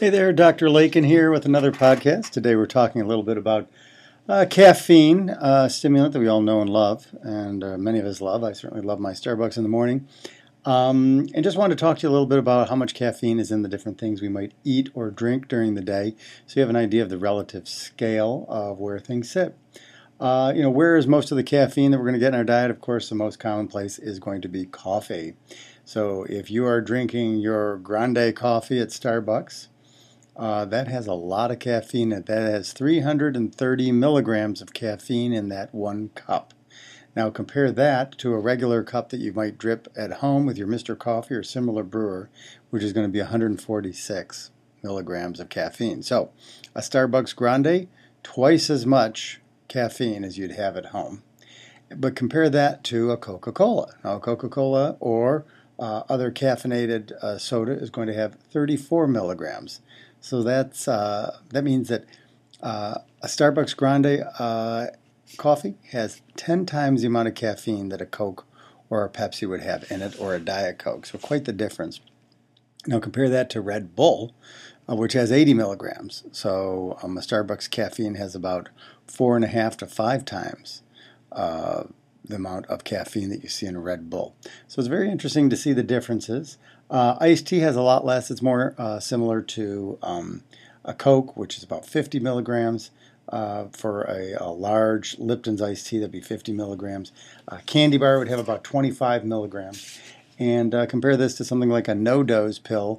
Hey there, Dr. Lakin here with another podcast. Today we're talking a little bit about caffeine, a stimulant that we all know and love, and many of us love. I certainly love my Starbucks in the morning. And just wanted to talk to you a little bit about how much caffeine is in the different things we might eat or drink during the day, so you have an idea of the relative scale of where things sit. Where is most of the caffeine that we're going to get in our diet? Of course, the most common place is going to be coffee. So if you are drinking your grande coffee at Starbucks, that has a lot of caffeine in it. That has 330 milligrams of caffeine in that one cup. Now compare that to a regular cup that you might drip at home with your Mr. Coffee or similar brewer, which is going to be 146 milligrams of caffeine. So a Starbucks Grande, twice as much caffeine as you'd have at home. But compare that to a Coca-Cola. Now Coca-Cola or other caffeinated soda is going to have 34 milligrams. So that means that a Starbucks Grande coffee has 10 times the amount of caffeine that a Coke or a Pepsi would have in it, or a Diet Coke. So quite the difference. Now compare that to Red Bull, which has 80 milligrams. So a Starbucks caffeine has about 4.5 to 5 times the amount of caffeine that you see in a Red Bull. So it's very interesting to see the differences. Iced tea has a lot less. It's more similar to a Coke, which is about 50 milligrams. For a large Lipton's iced tea, that'd be 50 milligrams. Candy bar would have about 25 milligrams. And compare this to something like a no-dose pill.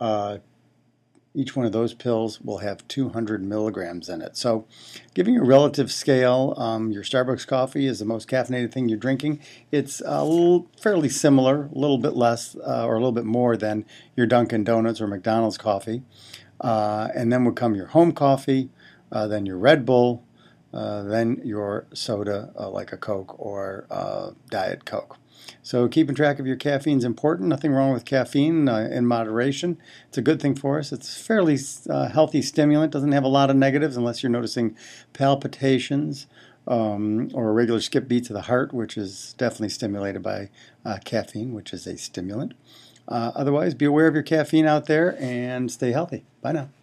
Each one of those pills will have 200 milligrams in it. So giving you a relative scale, your Starbucks coffee is the most caffeinated thing you're drinking. It's fairly similar, a little bit less or a little bit more than your Dunkin' Donuts or McDonald's coffee. And then would come your home coffee, then your Red Bull, then your soda like a Coke or Diet Coke. So keeping track of your caffeine is important. Nothing wrong with caffeine in moderation. It's a good thing for us. It's a fairly healthy stimulant. Doesn't have a lot of negatives unless you're noticing palpitations or irregular skip beats of the heart, which is definitely stimulated by caffeine, which is a stimulant. Otherwise, be aware of your caffeine out there and stay healthy. Bye now.